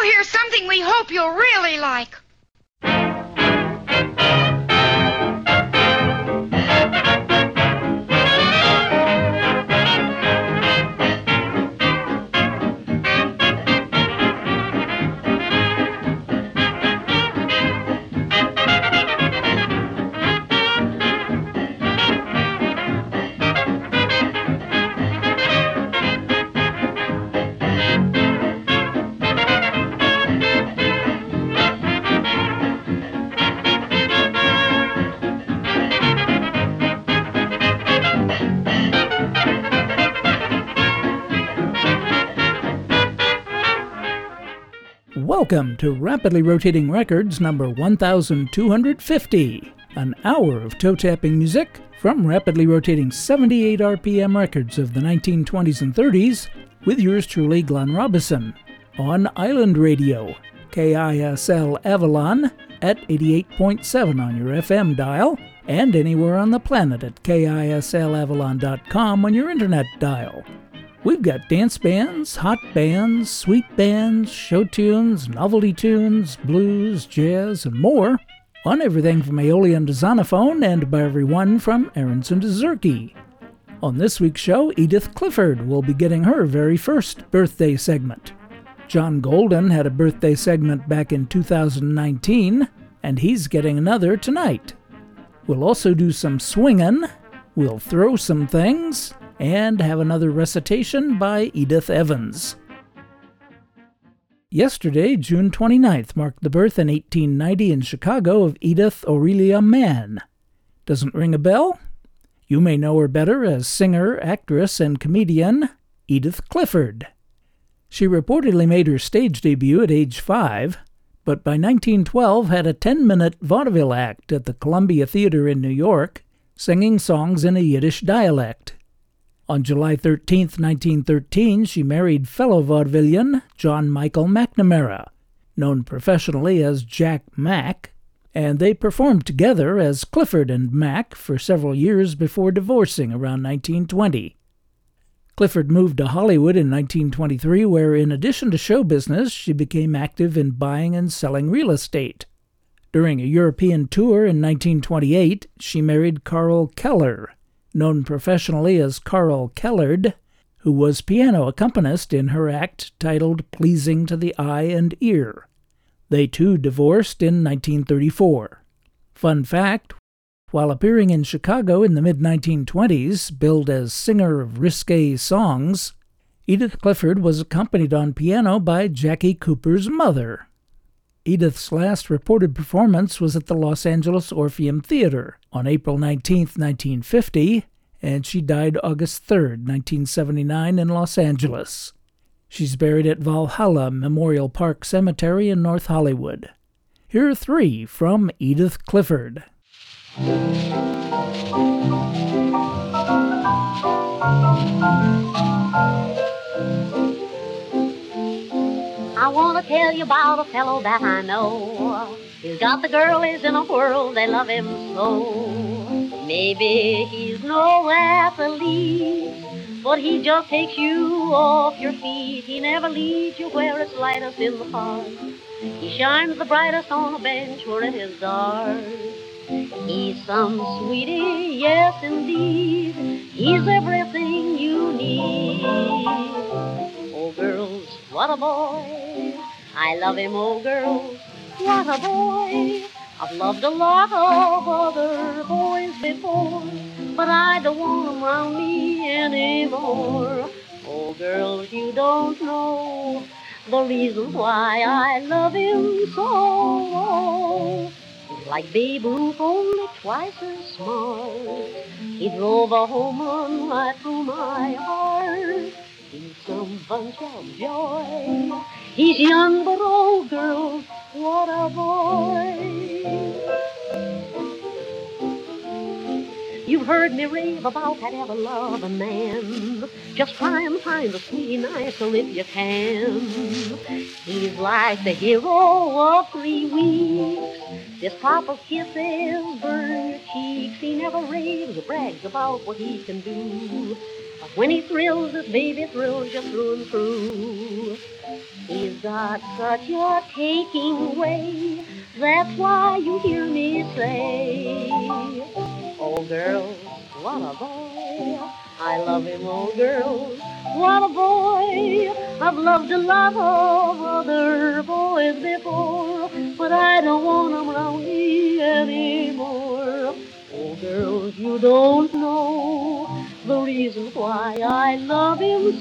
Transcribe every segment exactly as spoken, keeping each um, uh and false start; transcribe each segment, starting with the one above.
Now here's something we hope you'll really like. Welcome to Rapidly Rotating Records number one thousand two hundred fifty, an hour of toe-tapping music from rapidly rotating seventy-eight R P M records of the nineteen twenties and thirties, with yours truly, Glenn Robison, on Island Radio, K I S L Avalon, at eighty-eight point seven on your F M dial, and anywhere on the planet at K I S L avalon dot com on your internet dial. We've got dance bands, hot bands, sweet bands, show tunes, novelty tunes, blues, jazz, and more on everything from Aeolian to Zonophone and by everyone from Aronson to Zerke. On this week's show, Edith Clifford will be getting her very first birthday segment. John Golden had a birthday segment back in two thousand nineteen, and he's getting another tonight. We'll also do some swingin', we'll throw some things, and have another recitation by Edith Evans. Yesterday, June twenty-ninth, marked the birth in eighteen ninety in Chicago of Edith Aurelia Mann. Doesn't ring a bell? You may know her better as singer, actress, and comedian Edith Clifford. She reportedly made her stage debut at age five, but by nineteen twelve had a ten-minute vaudeville act at the Columbia Theater in New York, singing songs in a Yiddish dialect. On July thirteenth, nineteen thirteen, she married fellow vaudevillian John Michael McNamara, known professionally as Jack Mack, and they performed together as Clifford and Mack for several years before divorcing around nineteen twenty. Clifford moved to Hollywood in nineteen twenty-three, where in addition to show business, she became active in buying and selling real estate. During a European tour in nineteen twenty-eight, she married Carl Keller, known professionally as Carl Kellard, who was piano accompanist in her act titled Pleasing to the Eye and Ear. They too divorced in nineteen thirty-four. Fun fact, while appearing in Chicago in the mid nineteen twenties, billed as singer of risque songs, Edith Clifford was accompanied on piano by Jackie Cooper's mother. Edith's last reported performance was at the Los Angeles Orpheum Theater on April nineteenth, nineteen fifty, and she died August third, nineteen seventy-nine in Los Angeles. She's buried at Valhalla Memorial Park Cemetery in North Hollywood. Here are three from Edith Clifford. I want to tell you about a fellow that I know. He's got the girlies in a whirl, they love him so. Maybe he's no athlete, but he just takes you off your feet. He never leads you where it's lightest in the park. He shines the brightest on a bench where it is dark. He's some sweetie, yes indeed. He's everything you need. Oh girls, what a boy. I love him, oh girls, what a boy. I've loved a lot of other boys before, but I don't want them round me anymore. Oh girls, you don't know the reason why I love him so. He's like Babe Ruth, only twice as smart. He drove a home run right through my heart. He's some bunch of joy. He's young, but oh, girls, what a boy. You've heard me rave about that ever-loving man. Just try and find a sweetie nicer if you can. He's like the hero of three weeks. His papa's kisses burn your cheeks. He never raves or brags about what he can do. But when he thrills, this baby thrills you through and through. He's got such a taking way, that's why you hear me say, oh girls, what a boy, I love him, oh girls, what a boy. I've loved a lot of other boys before, but I don't want 'em round me anymore. Oh girls, you don't know the reason why I love him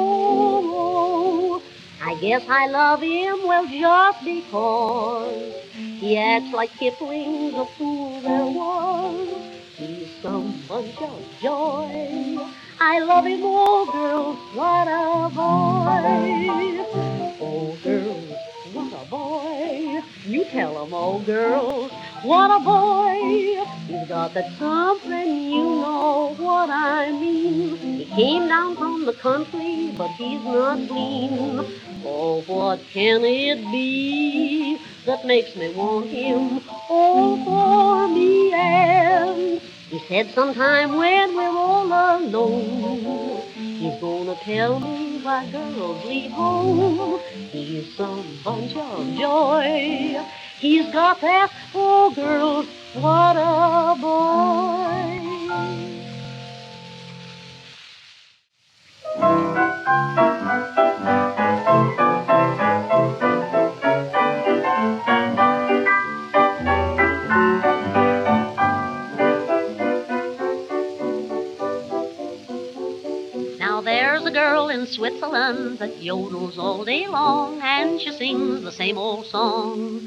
so. I guess I love him, well, just because he acts like Kipling's a fool there was. He's some bunch of joy. I love him, oh, girls, what a boy. Oh, girls, what a boy. You tell him, oh, girls, what a boy. He's got that something, you know what I mean. He came down from the country, but he's not clean. Oh, what can it be that makes me want him all for me? And he said sometime when we're all alone, he's gonna tell me why girls leave home. He's some bunch of joy. He's got that, oh girls, what a boy. Now there's a girl in Switzerland that yodels all day long, and she sings the same old song.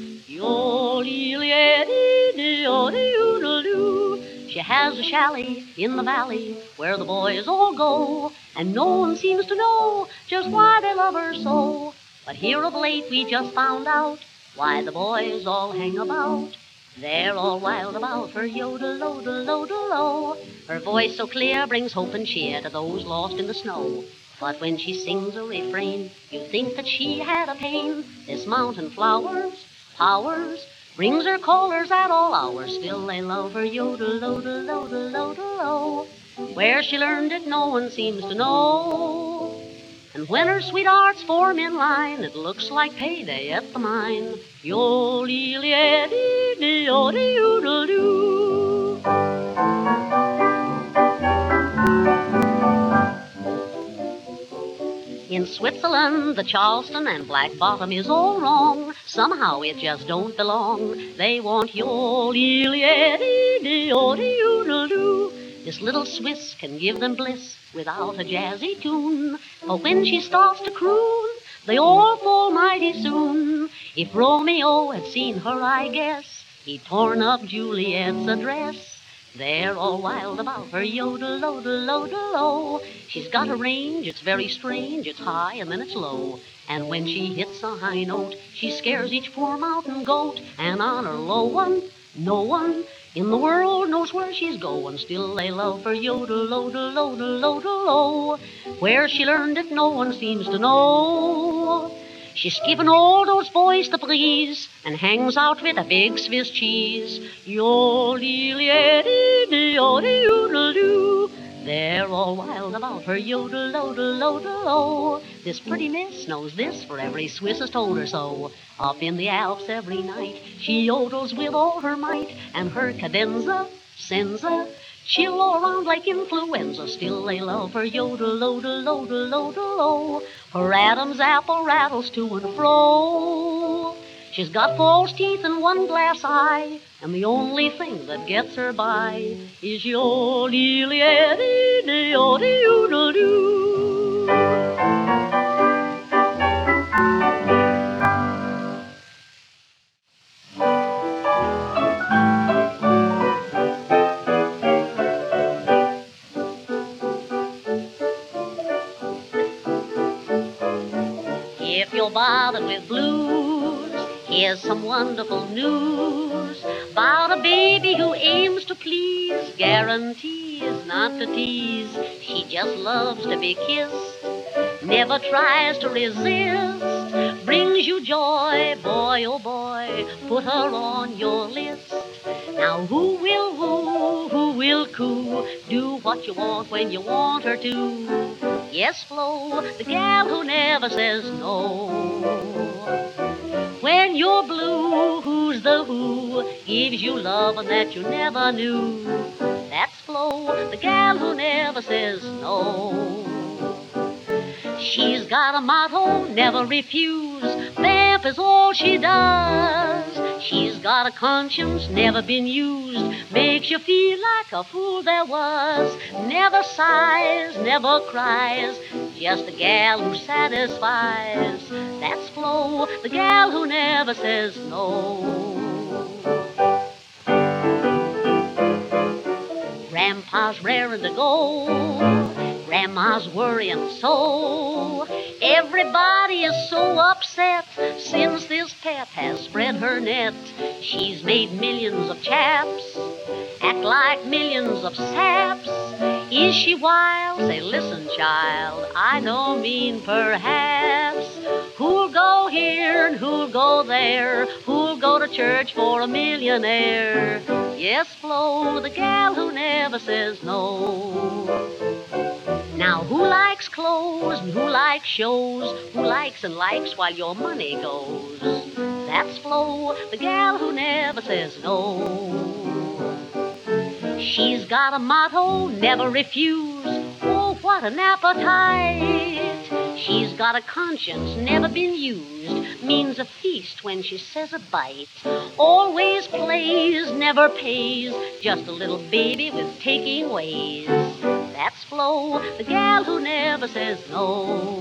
Yo-dee-lee-dee-dee-oh-dee-oo-doo-doo. She has a chalet in the valley where the boys all go, and no one seems to know just why they love her so. But here of late we just found out why the boys all hang about. They're all wild about her yodel-odel-odel-o. Her voice so clear brings hope and cheer to those lost in the snow. But when she sings a refrain, you think that she had a pain. This mountain flowers, powers, brings her callers at all hours. Still they love her yodel-odel-odel-odel-o. Where she learned it no one seems to know. And when her sweethearts form in line, it looks like payday at the mine. Yo-lee-lee-dee-dee-oh-dee-oo-doo-doo. In Switzerland, the Charleston and Black Bottom is all wrong. Somehow it just don't belong. They want yo-lee-lee-dee-dee-oh-dee-oo-doo-doo. This little Swiss can give them bliss without a jazzy tune. But when she starts to croon, they all fall mighty soon. If Romeo had seen her, I guess he'd torn up Juliet's address. They're all wild about her yodel-odel-odel-o. She's got a range, it's very strange, it's high and then it's low. And when she hits a high note, she scares each poor mountain goat. And on her low one, no one in the world knows where she's going. Still they love her yodel-odel-odel-odel-o. Where she learned it no one seems to know. She's given all those boys the breeze and hangs out with a big Swiss cheese. Yo-lee-lee-dee-dee-oh-dee-oo-doo-doo. They're all wild about her yodel-odel-odel-o. This pretty miss knows this, for every Swiss has told her so. Up in the Alps every night she yodels with all her might, and her cadenza sends her chill all around like influenza. Still they love her yodel-odel-odel-odel-o. Her Adam's apple rattles to and fro. She's got false teeth and one glass eye, and the only thing that gets her by is yo-lee-lee-dee-dee-oh-dee-oo-doo-doo. If you're bothered with blues, here's some wonderful news about a baby who aims to please, guarantees not to tease. She just loves to be kissed, never tries to resist, brings you joy, boy, oh boy, put her on your list. Now who will woo, who will coo, do what you want when you want her to. Yes, Flo, the gal who never says no. When you're blue, who's the who gives you love that you never knew? That's Flo, the gal who never says no. She's got a motto, never refuse. Vamp is all she does. She's got a conscience, never been used. Makes you feel like a fool there was. Never sighs, never cries. Just a gal who satisfies. That's Flo, the gal who never says no. Grandpa's raring to go. Grandma's worrying so. Everybody is so upset since this pet has spread her net. She's made millions of chaps act like millions of saps. Is she wild? Say, listen, child, I don't mean perhaps. Who'll go here and who'll go there? Who'll go to church for a millionaire? Yes, Flo, the gal who never says no. Now, who likes clothes and who likes shows? Who likes and likes while your money goes? That's Flo, the gal who never says no. She's got a motto, never refuse. Oh, what an appetite. She's got a conscience, never been used. Means a feast when she says a bite. Always plays, never pays. Just a little baby with taking ways. That's Flo, the gal who never says no.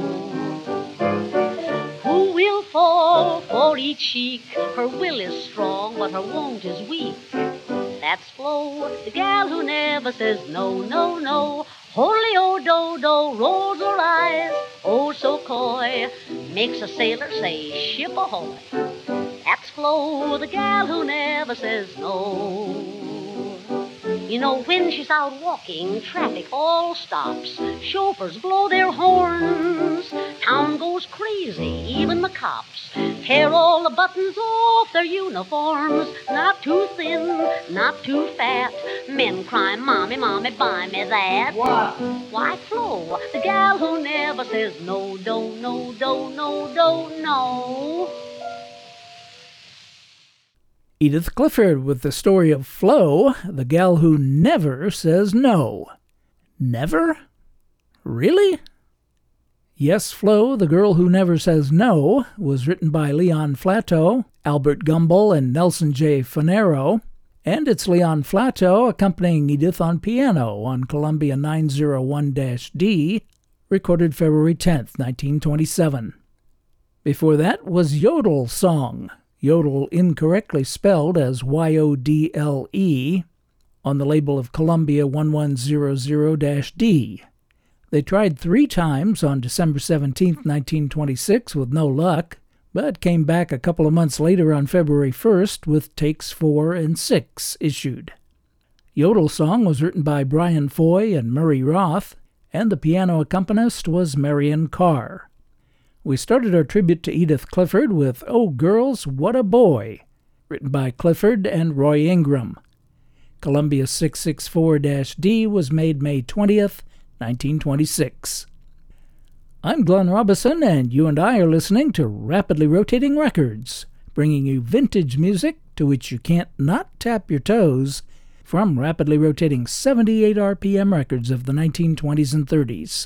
Who will fall for each chic? Her will is strong, but her won't is weak. That's Flo, the gal who never says no, no, no. Holy O-do-do, rolls her eyes, oh so coy, makes a sailor say ship ahoy. That's Flo, the gal who never says no. You know, when she's out walking, traffic all stops. Chauffeurs blow their horns. Town goes crazy, even the cops. Tear all the buttons off their uniforms. Not too thin, not too fat. Men cry, mommy, mommy, buy me that. What? Why, Flo, the gal who never says no, don't, no, don't, no, don't, no. Edith Clifford with the story of Flo, the gal who never says no. Never? Really? Yes, Flo, the girl who never says no, was written by Leon Flatto, Albert Gumbel, and Nelson J. Fanero, and it's Leon Flatto accompanying Edith on piano on Columbia nine oh one D, recorded February tenth, nineteen twenty-seven. Before that was Yodel Song, Yodel incorrectly spelled as Y O D L E, on the label of Columbia eleven hundred D. They tried three times on December seventeenth, nineteen twenty-six with no luck, but came back a couple of months later on February first with takes four and six issued. Yodel Song was written by Brian Foy and Murray Roth, and the piano accompanist was Marion Carr. We started our tribute to Edith Clifford with Oh Girls, What a Boy, written by Clifford and Roy Ingram. Columbia six sixty-four D was made May twentieth, nineteen twenty-six. I'm Glenn Robison, and you and I are listening to Rapidly Rotating Records, bringing you vintage music to which you can't not tap your toes from rapidly rotating seventy-eight R P M records of the nineteen twenties and thirties.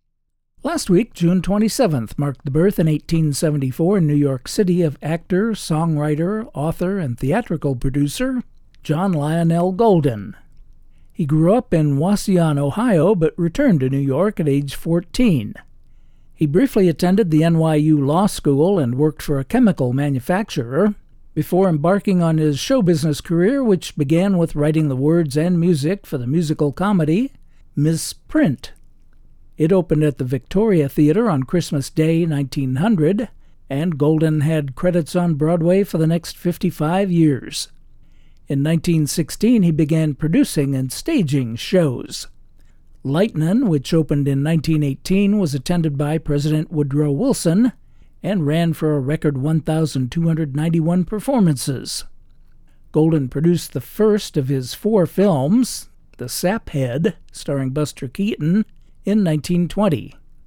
Last week, June twenty-seventh, marked the birth in eighteen seventy-four in New York City of actor, songwriter, author, and theatrical producer John Lionel Golden. He grew up in Wauseon, Ohio, but returned to New York at age fourteen. He briefly attended the N Y U Law School and worked for a chemical manufacturer before embarking on his show business career, which began with writing the words and music for the musical comedy Miss Print. It opened at the Victoria Theatre on Christmas Day, nineteen hundred, and Golden had credits on Broadway for the next fifty-five years. In nineteen sixteen, he began producing and staging shows. Lightnin', which opened in nineteen eighteen, was attended by President Woodrow Wilson and ran for a record one thousand two hundred ninety-one performances. Golden produced the first of his four films, The Saphead, starring Buster Keaton, in nineteen twenty,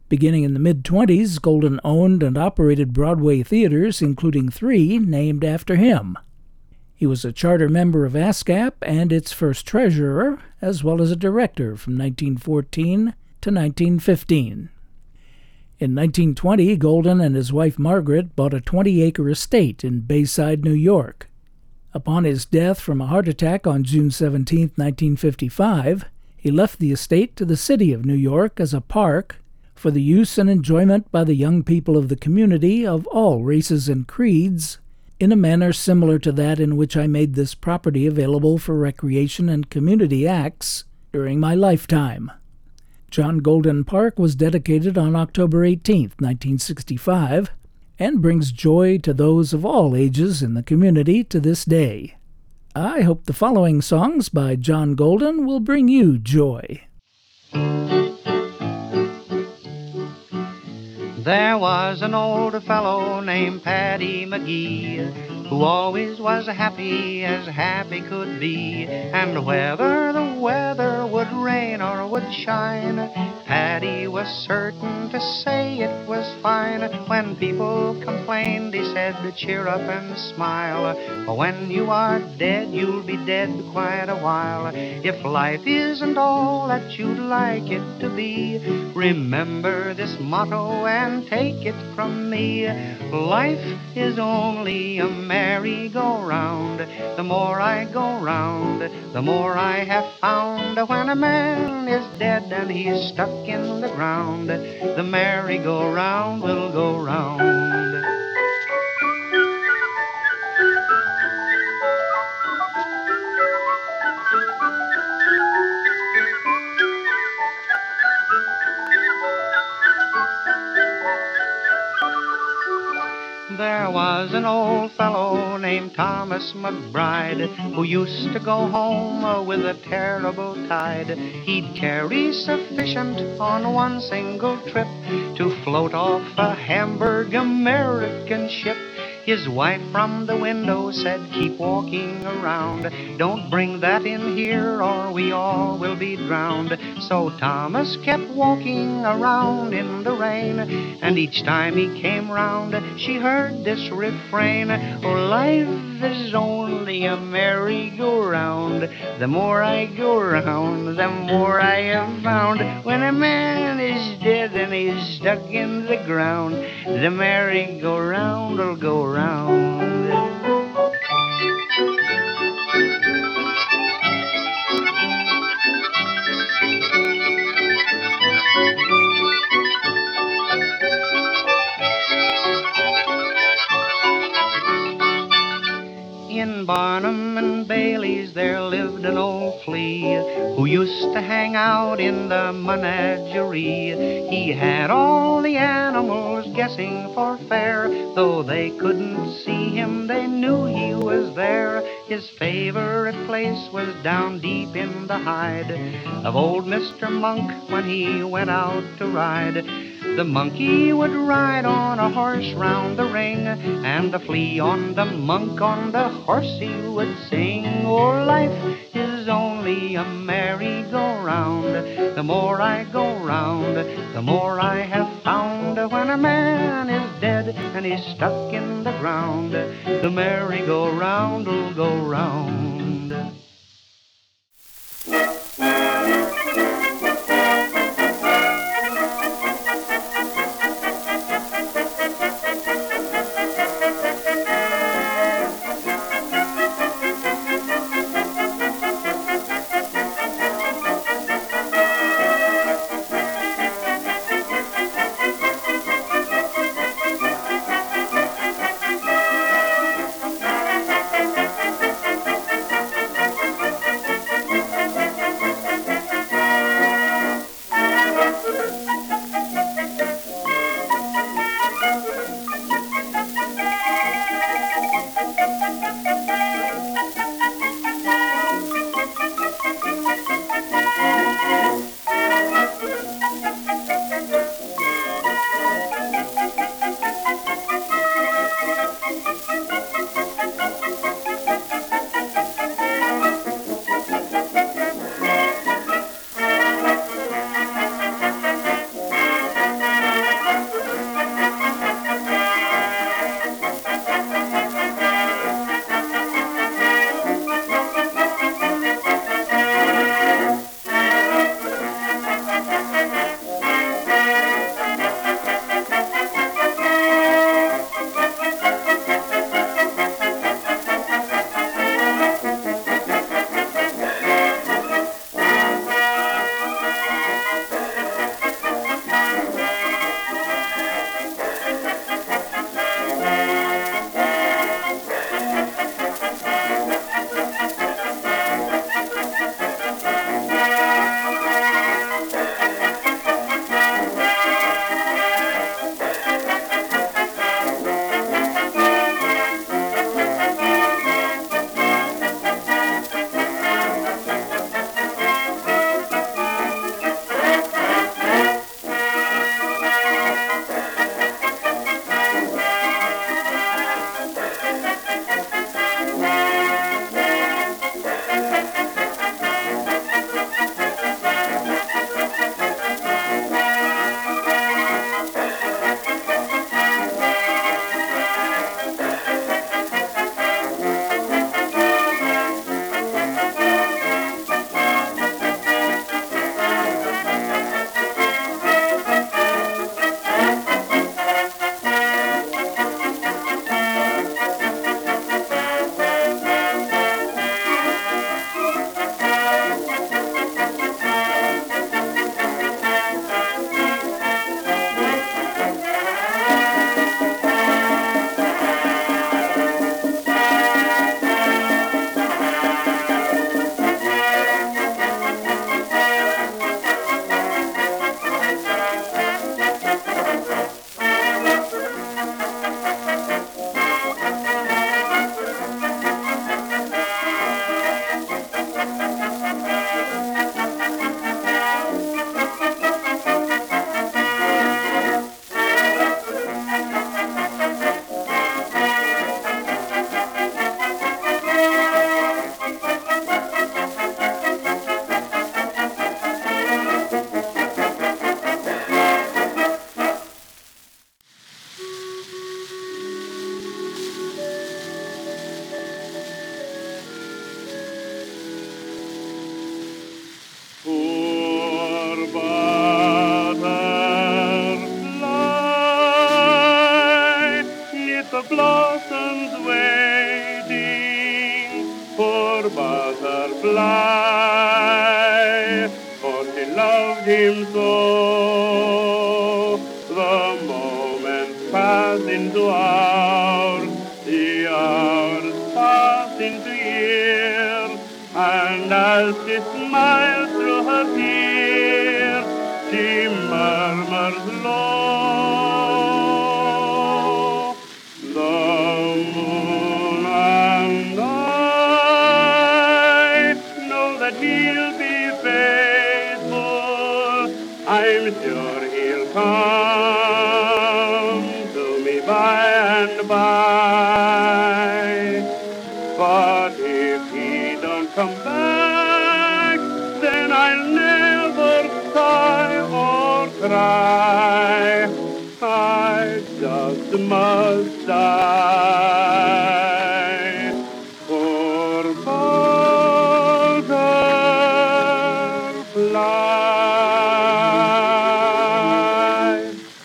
Beginning in the mid-twenties, Golden owned and operated Broadway theaters, including three named after him. He was a charter member of ASCAP and its first treasurer, as well as a director from nineteen fourteen to nineteen fifteen. In nineteen twenty, Golden and his wife Margaret bought a twenty-acre estate in Bayside, New York. Upon his death from a heart attack on June seventeenth, nineteen fifty-five, he left the estate to the city of New York as a park for the use and enjoyment by the young people of the community of all races and creeds, in a manner similar to that in which I made this property available for recreation and community acts during my lifetime. John Golden Park was dedicated on October eighteenth, nineteen sixty-five, and brings joy to those of all ages in the community to this day. I hope the following songs by John Golden will bring you joy. There was an old fellow named Paddy McGee, who always was happy as happy could be. And whether the weather would rain or would shine, Paddy was certain to say it was fine. When people complained, he said, cheer up and smile. For when you are dead, you'll be dead quite a while. If life isn't all that you'd like it to be, remember this motto and take it from me. Life is only a merry-go-round. The more I go round, the more I have found. When a man is dead and he's stuck in the ground, the merry-go-round will go round. There was an old fellow named Thomas McBride, who used to go home with a terrible tide. He'd carry sufficient on one single trip to float off a Hamburg American ship. His wife from the window said, keep walking around. Don't bring that in here or we all will be drowned. So Thomas kept walking around in the rain, and each time he came round, she heard this refrain. Oh, life is only a merry-go-round. The more I go round, the more I have found. When a man is dead and he's stuck in the ground, the merry-go-round will go round. In Barnum and Bailey's there lived an old flea who used to hang out in the menagerie. He had all the animals guessing for fair. Though they couldn't see him, they knew he was there. His favorite place was down deep in the hide of old Mister Monk when he went out to ride. The monkey would ride on a horse round the ring, and the flea on the monk on the horse he would sing. Oh, life is only a merry-go-round. The more I go round, the more I have found. When a man is dead and he's stuck in the ground, the merry-go-round will go round. blossoms waiting, poor butterfly, for she loved him so. The moments pass into hours, the hours pass into years, and as she smiles through her tears, she murmurs low, the moon and I know that he'll be faithful. I'm sure he'll come to me by and by. But if he don't come back, then I'll never sigh or cry. I just must die. Poor butterfly.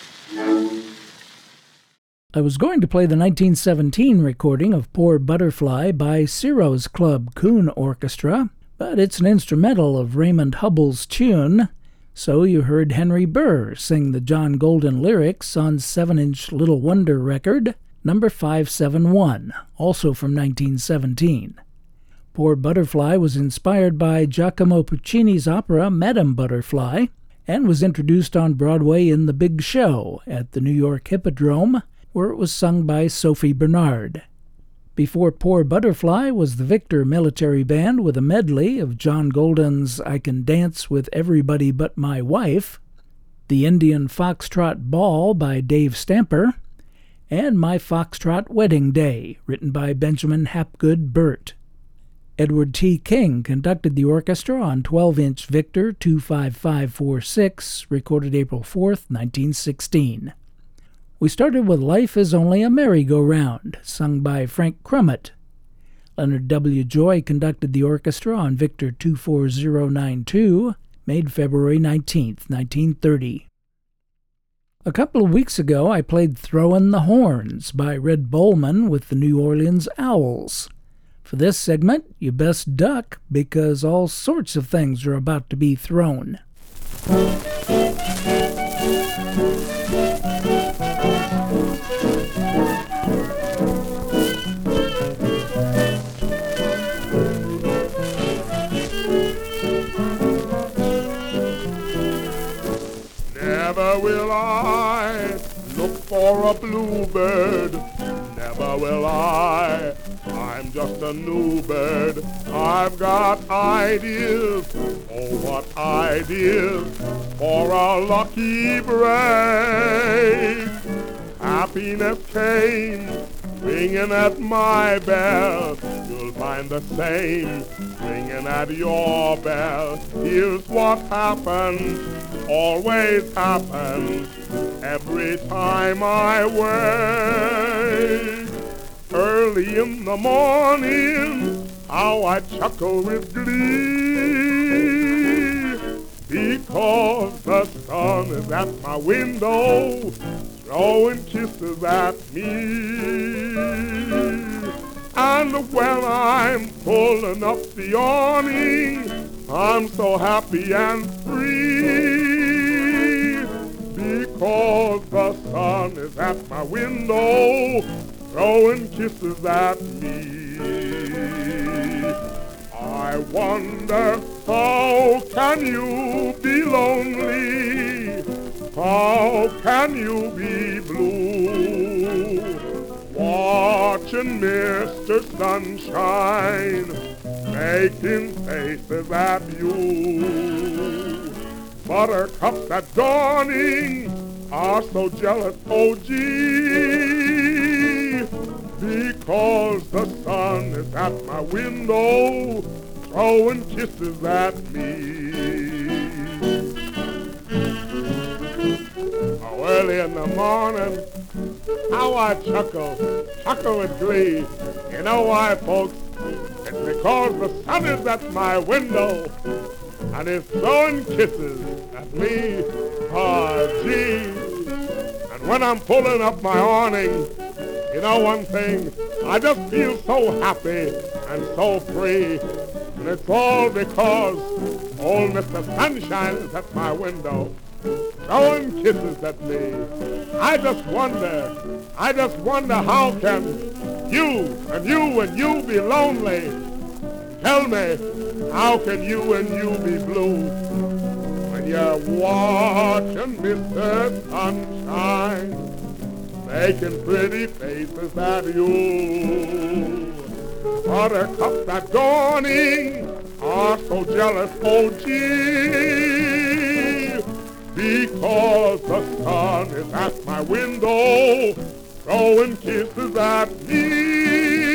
I was going to play the nineteen seventeen recording of Poor Butterfly by Ciro's Club Coon Orchestra, but it's an instrumental of Raymond Hubbell's tune, so you heard Henry Burr sing the John Golden lyrics on seven-inch Little Wonder record, number five seven one, also from nineteen seventeen. Poor Butterfly was inspired by Giacomo Puccini's opera Madame Butterfly, and was introduced on Broadway in The Big Show at the New York Hippodrome, where it was sung by Sophie Bernard. Before Poor Butterfly was the Victor Military Band with a medley of John Golden's I Can Dance with Everybody But My Wife, The Indian Foxtrot Ball by Dave Stamper, and My Foxtrot Wedding Day, written by Benjamin Hapgood Burt. Edward T. King conducted the orchestra on twelve-inch Victor two five five four six, recorded April fourth, nineteen sixteen. We started with Life is Only a Merry-Go-Round, sung by Frank Crummett. Leonard W. Joy conducted the orchestra on Victor two four zero nine two, made February nineteenth, nineteen thirty. A couple of weeks ago, I played Throwin' the Horns by Red Bowman with the New Orleans Owls. For this segment, you best duck because all sorts of things are about to be thrown. Never will I look for a bluebird, never will I, I'm just a new bird. I've got ideas, oh what ideas, for a lucky break. Happiness came ringing at my bell, you'll find the same ringing at your bell. Here's what happens, always happens, every time I wake. Early in the morning, how I chuckle with glee, because the sun is at my window, throwing kisses at me. And when I'm pulling up the awning, I'm so happy and free, because the sun is at my window, throwing kisses at me. I wonder, how can you be lonely? How can you be blue? Watching Mister Sunshine making faces at you. Buttercups at dawning are so jealous, oh gee, because the sun is at my window, throwing kisses at me. Oh, early in the morning, how I chuckle, chuckle with glee. You know why, folks? It's because the sun is at my window, and is throwing kisses at me. Ah, gee. And when I'm pulling up my awning, You know one thing, I just feel so happy and so free. And it's all because old Mister Sunshine is at my window, throwing kisses at me. I just wonder, I just wonder how can you and you and you be lonely? Tell me, how can you and you be blue when you're watching Mister Sunshine making pretty faces at you? Buttercups that dawning are so jealous, oh gee, because the sun is at my window throwing kisses at me.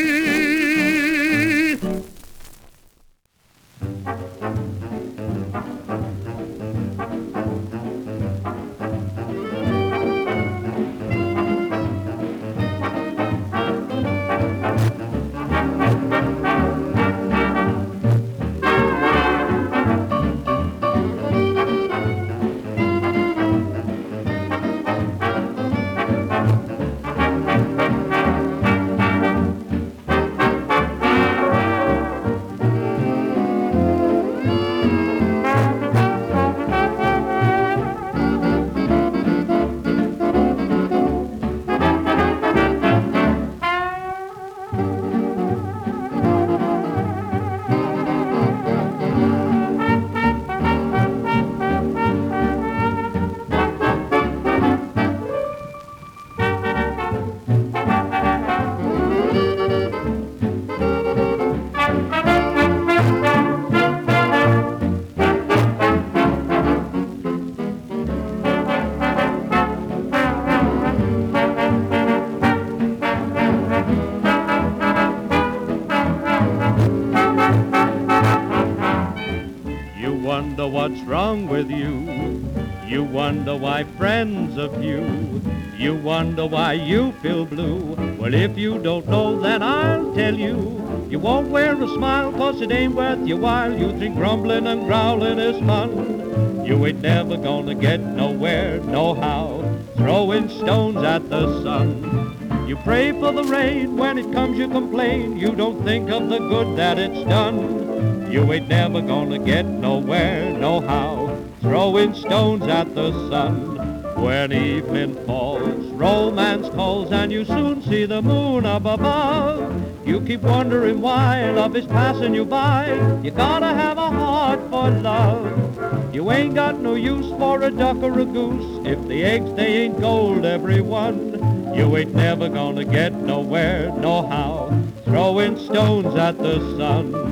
Wonder what's wrong with you. You wonder why friends of you. You wonder why you feel blue. Well, if you don't know, then I'll tell you. You won't wear a smile, 'cause it ain't worth your while. You think grumbling and growling is fun. You ain't never gonna get nowhere, nohow, throwing stones at the sun. You pray for the rain, when it comes you complain. You don't think of the good that it's done. You ain't never gonna get nowhere, nohow, throwing stones at the sun. When evening falls, romance calls, and you soon see the moon up above. You keep wondering why love is passing you by. You gotta have a heart for love. You ain't got no use for a duck or a goose if the eggs, they ain't gold, every one. You ain't never gonna get nowhere, nohow, throwing stones at the sun.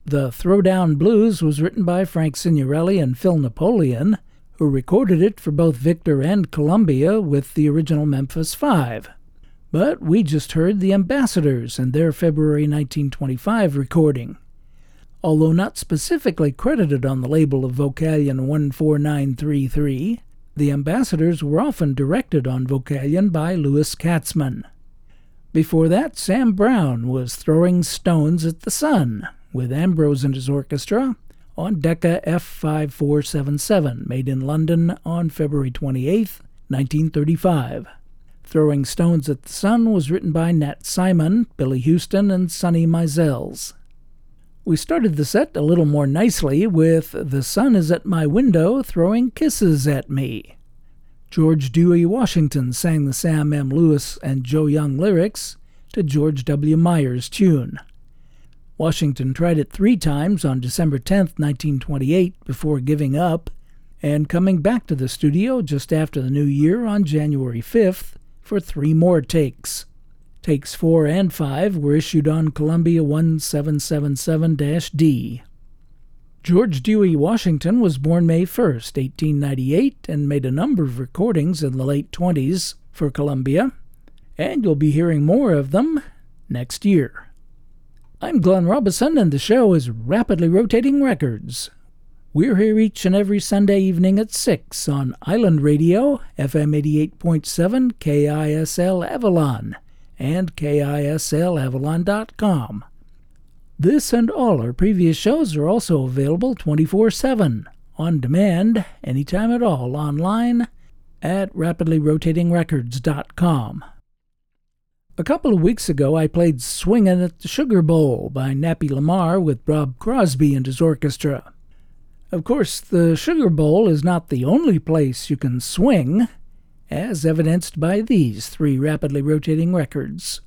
The Throwdown Blues was written by Frank Signorelli and Phil Napoleon, who recorded it for both Victor and Columbia with the original Memphis Five. But we just heard the Ambassadors and their February nineteen twenty-five recording. Although not specifically credited on the label of Vocalion one four nine three three, the Ambassadors were often directed on Vocalion by Louis Katzman. Before that, Sam Brown was throwing stones at the sun, with Ambrose and his orchestra, on Decca F five four seven seven, made in London on February twenty-eighth, nineteen thirty-five. Throwing Stones at the Sun was written by Nat Simon, Billy Houston, and Sonny Mizels. We started the set a little more nicely with The Sun is at My Window Throwing Kisses at Me. George Dewey Washington sang the Sam M. Lewis and Joe Young lyrics to George W. Myers' tune. Washington tried it three times on December tenth, nineteen twenty-eight, before giving up, and coming back to the studio just after the new year on January fifth for three more takes. Takes four and five were issued on Columbia one seven seven seven D. George Dewey Washington was born May first, eighteen ninety-eight, and made a number of recordings in the late twenties for Columbia, and you'll be hearing more of them next year. I'm Glenn Robison, and the show is Rapidly Rotating Records. We're here each and every Sunday evening at six on Island Radio, F M eighty-eight point seven K I S L Avalon, and K I S L Avalon dot com. This and all our previous shows are also available twenty-four seven, on demand, anytime at all, online at rapidly rotating records dot com. A couple of weeks ago, I played Swingin' at the Sugar Bowl by Nappy Lamar with Bob Crosby and his orchestra. Of course, the Sugar Bowl is not the only place you can swing, as evidenced by these three rapidly rotating records.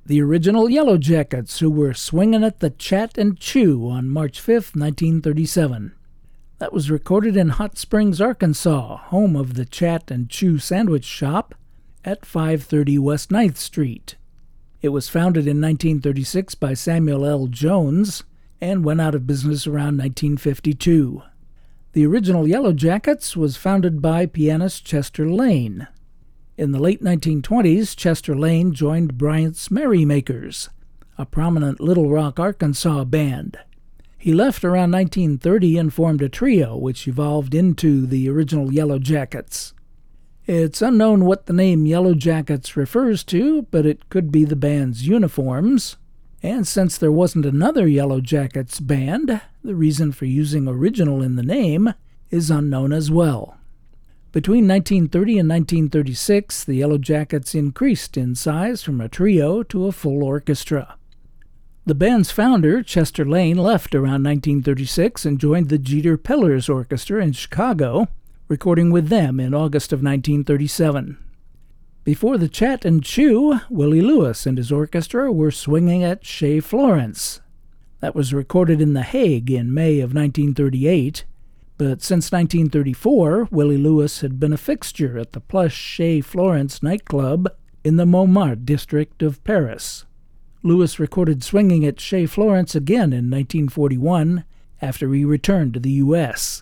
the original Yellow Jackets, who were swinging at the Chat and Chew on March fifth, nineteen thirty-seven. That was recorded in Hot Springs, Arkansas, home of the Chat and Chew Sandwich Shop at five thirty West ninth Street. It was founded in nineteen thirty-six by Samuel L. Jones and went out of business around nineteen fifty-two. The original Yellow Jackets was founded by pianist Chester Lane. In the late nineteen twenties, Chester Lane joined Bryant's Merrymakers, a prominent Little Rock, Arkansas band. He left around nineteen thirty and formed a trio which evolved into the original Yellow Jackets. It's unknown what the name Yellow Jackets refers to, but it could be the band's uniforms. And since there wasn't another Yellow Jackets band, the reason for using original in the name is unknown as well. Between nineteen thirty and nineteen thirty-six, the Yellow Jackets increased in size from a trio to a full orchestra. The band's founder, Chester Lane, left around nineteen thirty-six and joined the Jeter Pillars Orchestra in Chicago, recording with them in August of nineteen thirty-seven. Before the Chat and Chew, Willie Lewis and his orchestra were swinging at Chez Florence. That was recorded in The Hague in May of nineteen thirty-eight, but since nineteen thirty-four, Willie Lewis had been a fixture at the plush Chez Florence nightclub in the Montmartre district of Paris. Lewis recorded swinging at Chez Florence again in nineteen forty-one after he returned to the U S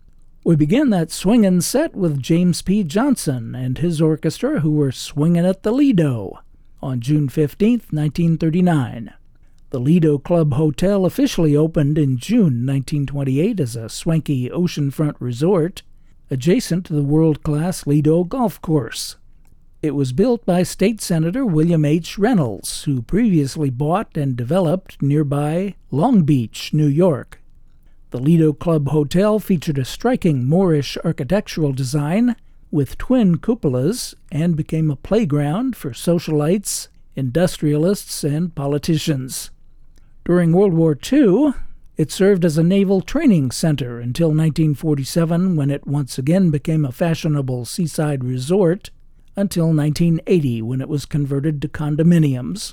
We began that swingin' set with James P. Johnson and his orchestra, who were swinging at the Lido on June fifteenth, nineteen thirty-nine. The Lido Club Hotel officially opened in June nineteen twenty-eight as a swanky oceanfront resort adjacent to the world-class Lido Golf Course. It was built by State Senator William H. Reynolds, who previously bought and developed nearby Long Beach, New York. The Lido Club Hotel featured a striking Moorish architectural design with twin cupolas and became a playground for socialites, industrialists, and politicians. During World War Two, it served as a naval training center until nineteen forty-seven, when it once again became a fashionable seaside resort, until nineteen eighty, when it was converted to condominiums.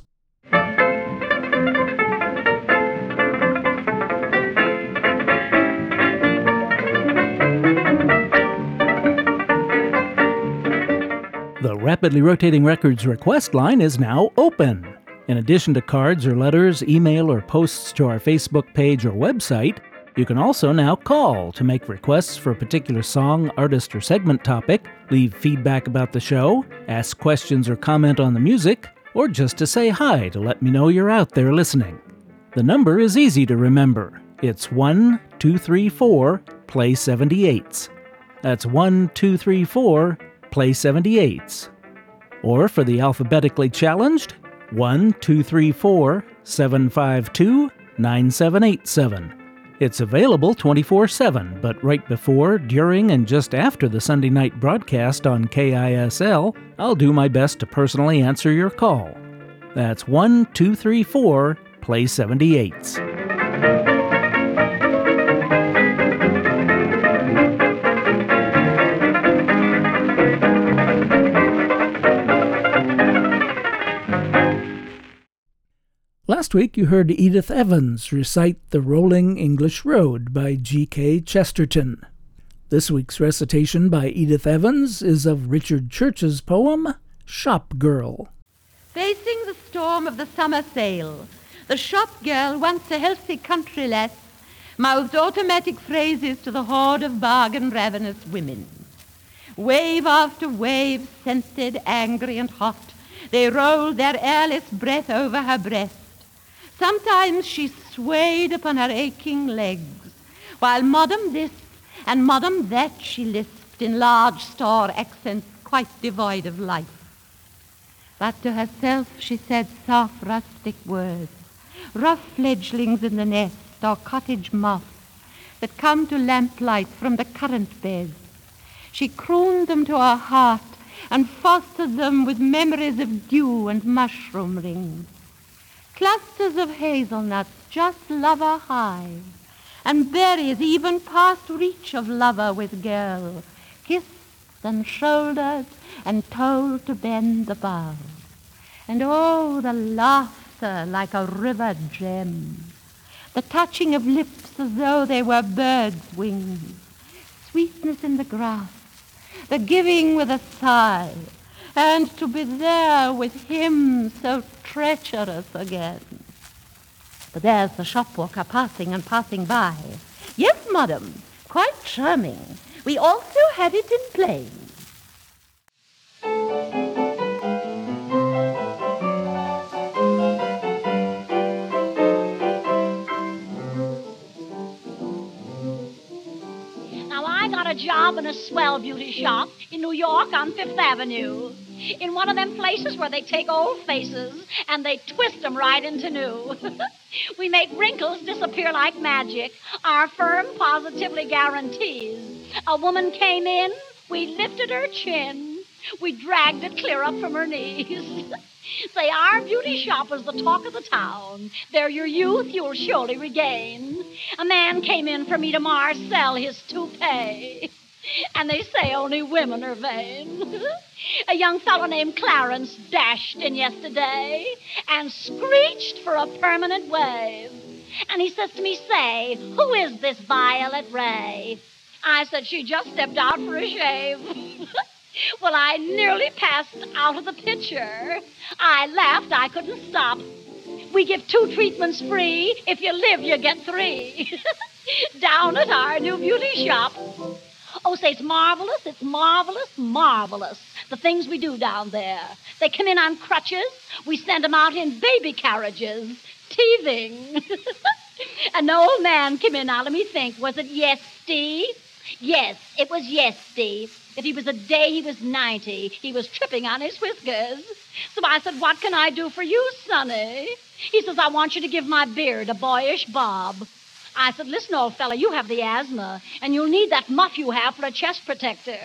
The Rapidly Rotating Records request line is now open. In addition to cards or letters, email, or posts to our Facebook page or website, you can also now call to make requests for a particular song, artist, or segment topic, leave feedback about the show, ask questions or comment on the music, or just to say hi to let me know you're out there listening. The number is easy to remember. It's one two three four, play seventy-eights. That's one two three four, play seventy-eights. Or for the alphabetically challenged, one two three four, seven five two, nine seven eight seven. It's available twenty-four seven, but right before, during, and just after the Sunday night broadcast on K I S L, I'll do my best to personally answer your call. That's one two three four, play seventy-eights. Last week you heard Edith Evans recite The Rolling English Road by G K Chesterton. This week's recitation by Edith Evans is of Richard Church's poem, Shop Girl. Facing the storm of the summer sale, the shop girl, once a healthy country lass, mouthed automatic phrases to the horde of bargain-ravenous women. Wave after wave, scented, angry, and hot, they rolled their airless breath over her breast. Sometimes she swayed upon her aching legs, while Madam this and Madam that she lisped in large star accents quite devoid of life. But to herself she said soft rustic words, rough fledglings in the nest or cottage moths that come to lamplight from the currant beds. She crooned them to her heart and fostered them with memories of dew and mushroom rings. Clusters of hazelnuts just lover high, and berries even past reach of lover with girl, kissed and shouldered and told to bend the bow. And oh, the laughter like a river gem, the touching of lips as though they were birds' wings, sweetness in the grass, the giving with a sigh, and to be there with him so treacherous again. But there's the shopwalker passing and passing by. Yes, madam, quite charming. We also had it in plain. Now, I got a job in a swell beauty shop in New York on Fifth Avenue. In one of them places where they take old faces and they twist them right into new. We make wrinkles disappear like magic. Our firm positively guarantees. A woman came in, we lifted her chin, we dragged it clear up from her knees. Say, our beauty shop is the talk of the town. There your youth you'll surely regain. A man came in for me to Marcel his toupee. And they say only women are vain. A young fellow named Clarence dashed in yesterday and screeched for a permanent wave. And he says to me, say, who is this Violet Ray? I said, she just stepped out for a shave. Well, I nearly passed out of the picture. I laughed, I couldn't stop. We give two treatments free. If you live, you get three. Down at our new beauty shop. Oh, say, it's marvelous, it's marvelous, marvelous, the things we do down there. They come in on crutches. We send them out in baby carriages, teething. An old man came in, now let me think. Was it yesterday? Yes, it was yesterday. If he was a day, he was ninety. He was tripping on his whiskers. So I said, what can I do for you, Sonny? He says, I want you to give my beard a boyish bob. I said, listen, old fella, you have the asthma, and you'll need that muff you have for a chest protector.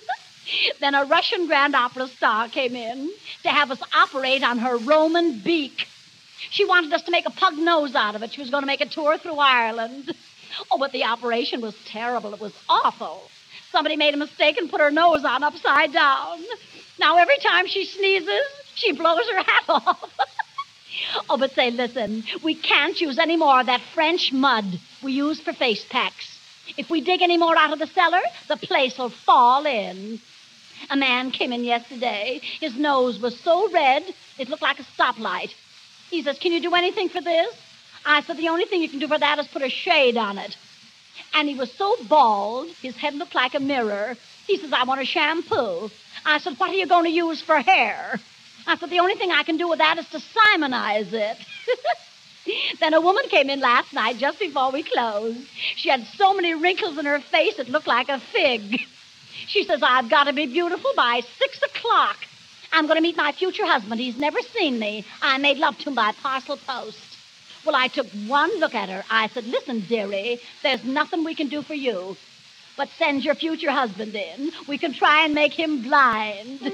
Then a Russian Grand Opera star came in to have us operate on her Roman beak. She wanted us to make a pug nose out of it. She was going to make a tour through Ireland. Oh, but the operation was terrible. It was awful. Somebody made a mistake and put her nose on upside down. Now, every time she sneezes, she blows her hat off. Oh, but say, listen, we can't use any more of that French mud we use for face packs. If we dig any more out of the cellar, the place will fall in. A man came in yesterday. His nose was so red, it looked like a stoplight. He says, can you do anything for this? I said, the only thing you can do for that is put a shade on it. And he was so bald, his head looked like a mirror. He says, I want a shampoo. I said, what are you going to use for hair? I said, the only thing I can do with that is to Simonize it. Then a woman came in last night just before we closed. She had so many wrinkles in her face it looked like a fig. She says, I've got to be beautiful by six o'clock. I'm going to meet my future husband. He's never seen me. I made love to him by parcel post. Well, I took one look at her. I said, listen, dearie, there's nothing we can do for you. But send your future husband in. We can try and make him blind.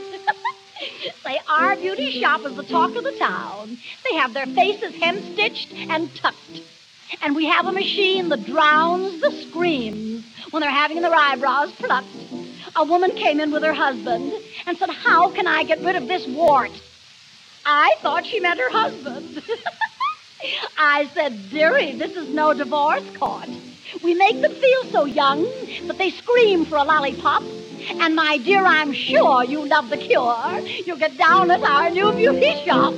Say, our beauty shop is the talk of the town. They have their faces hem-stitched and tucked. And we have a machine that drowns the screams when they're having their eyebrows plucked. A woman came in with her husband and said, how can I get rid of this wart? I thought she meant her husband. I said, dearie, this is no divorce court. We make them feel so young that they scream for a lollipop. And, my dear, I'm sure you love the cure. You'll get down at our new beauty shop.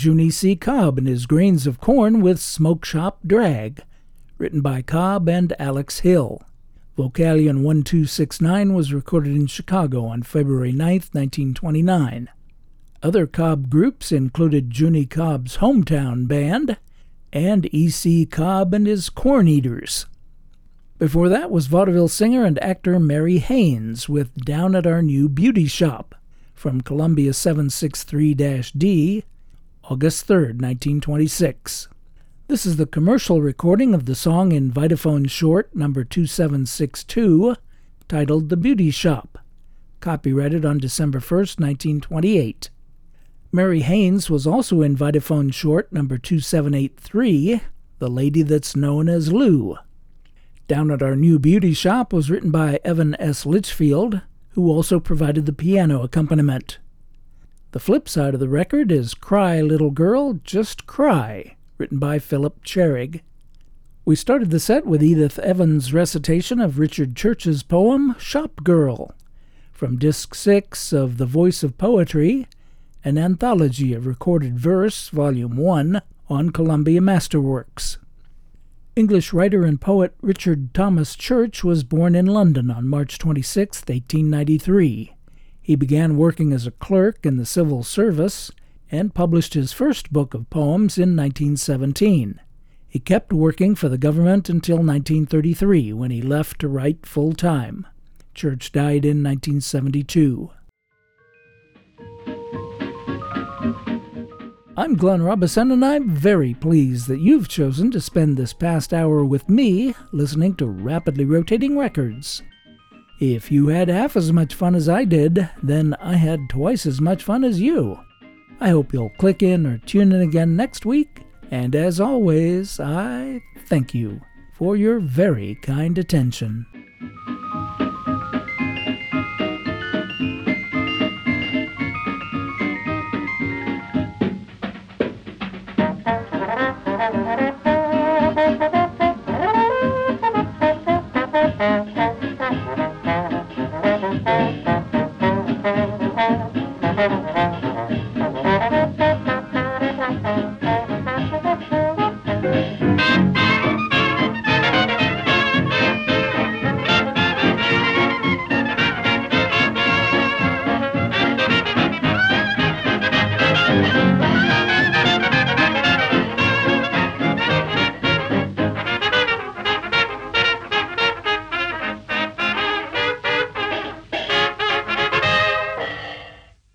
Junie C. Cobb and his Grains of Corn with Smoke Shop Drag, written by Cobb and Alex Hill. Vocalion one two six nine was recorded in Chicago on February ninth, nineteen twenty-nine. Other Cobb groups included Junie Cobb's Hometown Band and E C. Cobb and his Corn Eaters. Before that was vaudeville singer and actor Mary Haynes with Down at Our New Beauty Shop from Columbia seven sixty-three D, August third, nineteen twenty-six. This is the commercial recording of the song in Vitaphone Short number two seven six two, titled The Beauty Shop, copyrighted on December first, nineteen twenty-eight. Mary Haynes was also in Vitaphone Short number two seven eight three, The Lady That's Known as Lou. Down at Our New Beauty Shop was written by Evan S. Litchfield, who also provided the piano accompaniment. The flip side of the record is Cry Little Girl, Just Cry, written by Philip Cherig. We started the set with Edith Evans' recitation of Richard Church's poem Shop Girl, from Disc six of The Voice of Poetry, an anthology of recorded verse, Volume one, on Columbia Masterworks. English writer and poet Richard Thomas Church was born in London on March twenty-sixth, eighteen ninety-three. He began working as a clerk in the civil service and published his first book of poems in nineteen seventeen. He kept working for the government until nineteen thirty-three, when he left to write full-time. Church died in nineteen seventy-two. I'm Glenn Robison, and I'm very pleased that you've chosen to spend this past hour with me listening to Rapidly Rotating Records. If you had half as much fun as I did, then I had twice as much fun as you. I hope you'll click in or tune in again next week, and as always, I thank you for your very kind attention.